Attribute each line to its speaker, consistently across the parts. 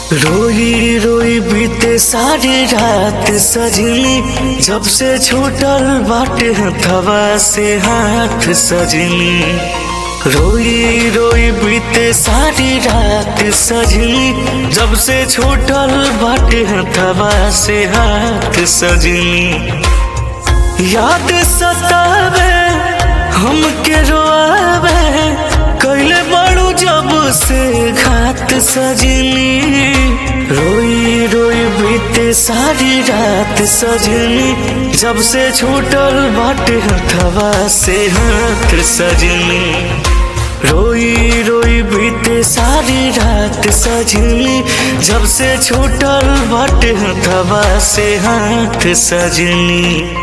Speaker 1: रोई रोई बीते सारी रात सजनी, जब से छूटल बाटे हथवा से हाथ सजनी। रोई रोई बीते सारी रात सजनी, जब से छूटल बाटे हथवा से हाथ सजनी। याद सतावे हमके रोआवे, कैले बड़ू जब से घात सजनी। रोई रोई बीते सारी रात सजनी, जब से छूटल बाटे हथवा से हाथ सजनी। रोई रोई बीते सारी रात सजनी, जब से छूटल बाटे हथवा से हाथ सजनी।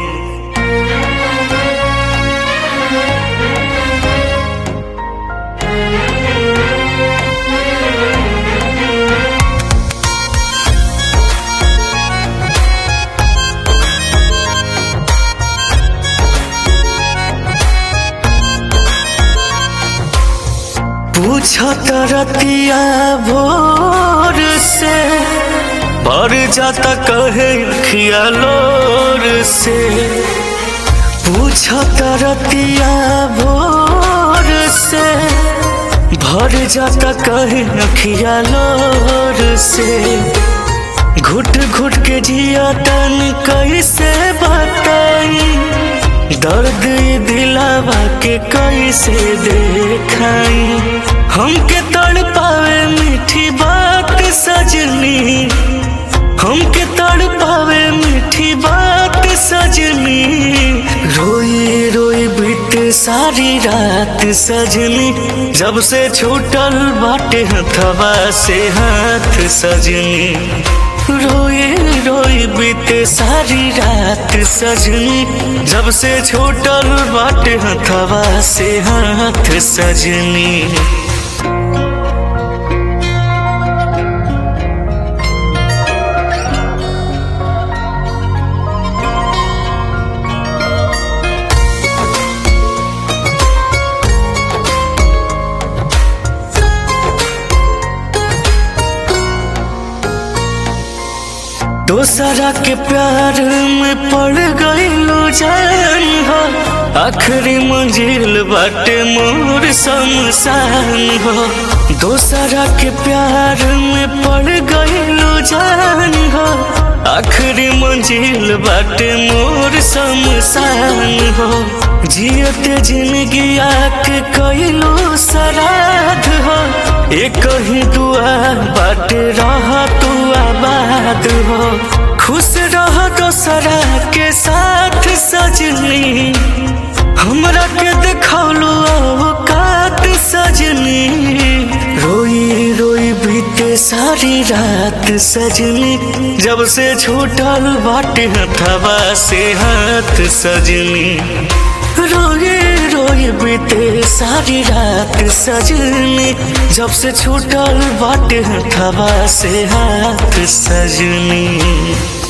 Speaker 1: पूछत रतिया भोर से, पर जाता कहे खियालोर से। पूछत रतिया भोर से, भर जाता कहे खियालोर से। घुट घुट के जिया तन कैसे बताई, दर्द दिलावा के कैसे देखाई। हमके तड़पावे मीठी बात सजनी, हमके तड़पावे मीठी बात सजनी। रोई रोई बीते सारी रात सजनी, जब से छूटल बाटे हथवा से हाथ सजनी। रोई रोई बीते सारी रात सजनी, जब से छूटल बाटे हथवा से हाथ सजनी। दोसरा के प्यार में पड़ गईलू जान हो, आखिरी मंजिल बाटे मोर शमशान हो। दोसरा के प्यार में पड़ गईलू जान हो, आखिरी मंजिल बाटे मोर शमशान हो। जियते जिंदगी आके कईलू श्राद्ध हो, एक ही दुआ बाटे रहा तू आबाद हो। खुश रह दोसरा के साथ सजनी, हमरा के देखौलू औकात सजनी। रोई रोई बीते सारी रात सजनी, जब से छूटल बाटे हथवा से हाथ सजनी। रोई रोई बीते सारी रात सजनी, जब से छूटल बाटे हथवा से हाथ सजनी।